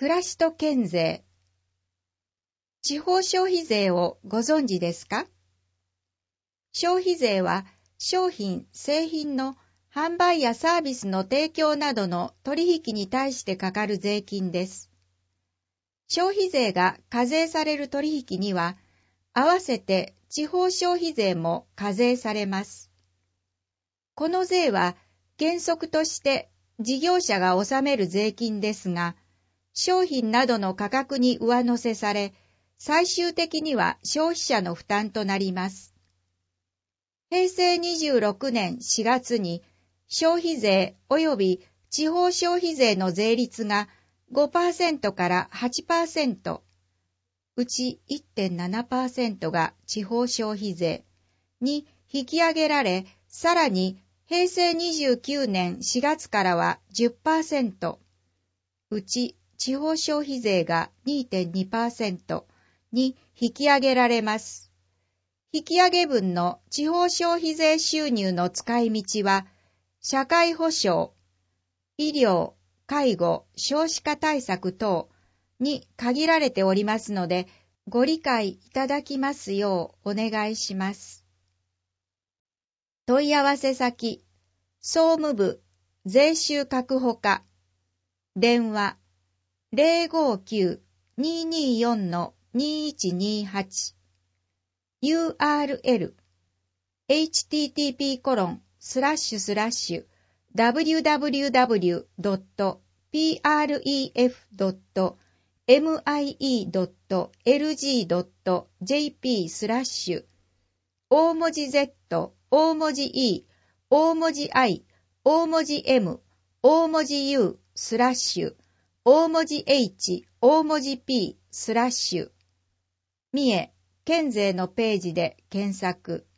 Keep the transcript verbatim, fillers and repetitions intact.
暮らしと県税。地方消費税をご存知ですか？消費税は商品・製品の販売やサービスの提供などの取引に対してかかる税金です。消費税が課税される取引には、合わせて地方消費税も課税されます。この税は原則として事業者が納める税金ですが、商品などの価格に上乗せされ、最終的には消費者の負担となります。へいせいにじゅうろくねんしがつに消費税及び地方消費税の税率が ごパーセント から はちパーセント、うち いってんななパーセント が地方消費税に引き上げられ、さらにへいせいにじゅうきゅうねんしがつからは じゅっパーセント、うち地方消費税が にてんにパーセント に引き上げられます。引き上げ分の地方消費税収入の使い道は、社会保障、医療、介護、少子化対策等に限られておりますので、ご理解いただきますようお願いします。問い合わせ先、総務部税収確保課、電話 ゼロごきゅう にーにーよん にーいちにーはち、ユーアールエル エイチティーティーピーコロンスラッシュスラッシュダブリューダブリューダブリュードットプレフドットミイドットエルジードットジェーピー スラッシュ大文字 Z、大文字 E、大文字 I、大文字 M、大文字 U スラッシュ大文字 H、大文字 P スラッシュ三重県税のページで検索。